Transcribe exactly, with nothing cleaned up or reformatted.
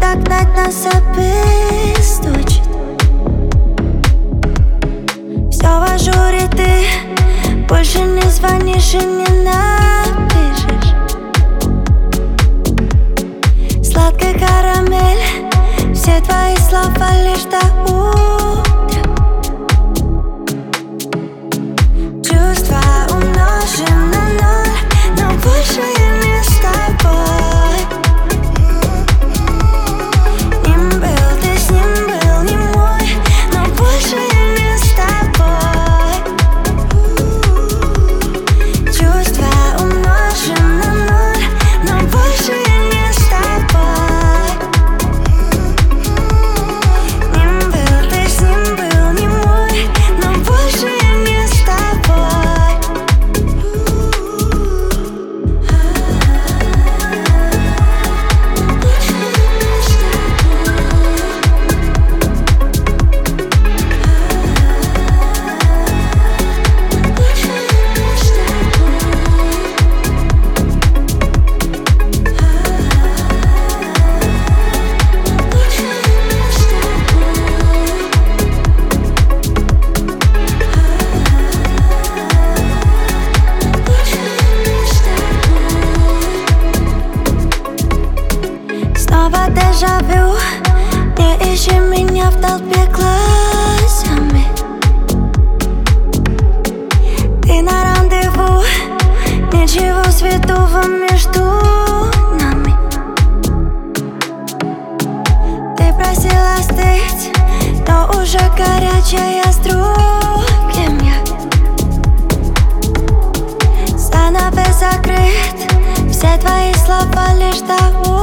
догнать нас обесточит. Все в ажуре, ты больше не звонишь и не напишешь. Сладкая карамель, все твои слова лишь до утра. Чувства умножим на ноль, но больше я не с тобой. Ним был, ты с ним был не мой, но больше я не с тобой. Чувства умножим на ноль, но больше я не с тобой. Ним был, ты с ним был не мой, но больше я не с тобой. Снова дежавю, не ищи меня в толпе глазами. Ты на рандеву, ничего святого между нами. Ты просила остыть, но уже горячая с другим я. Занавес закрыт, все твои слова лишь до утра.